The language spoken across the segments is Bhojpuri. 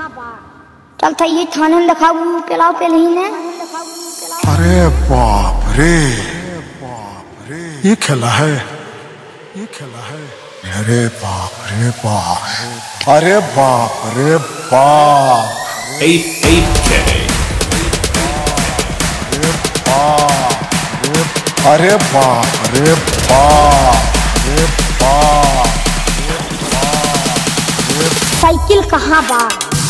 कहाँ बा? चल था ये थाने में दिखाऊ पिलाओ पे नहीं ने। अरे बाप रे, ये खेला है, ये खेला है। अरे बाप रे बाप, अरे बाप रे बाप। 8K। अरे बाप रे बाप, अरे बाप। साइकिल कहाँ बा?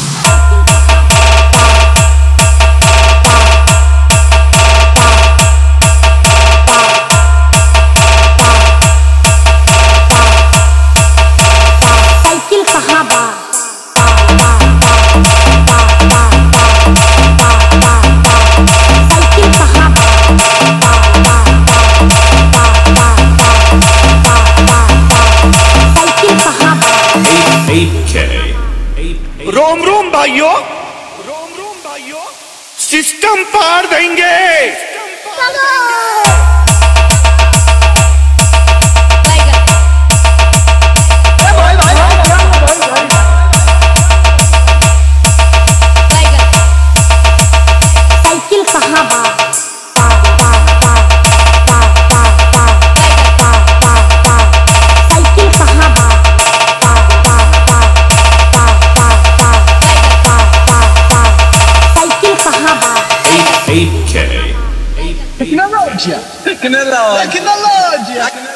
साइकिल कहाँ बा? साइकिल कहाँ बा? साइकिल कहाँ बा? 8K। रोम रोम भाइयों, रोम रोम भाइयों, सिस्टम पार देंगे। साइकिल कहाँ बा? साइकिल कहाँ बा? साइकिल कहाँ बा? 8K। Tecnologia!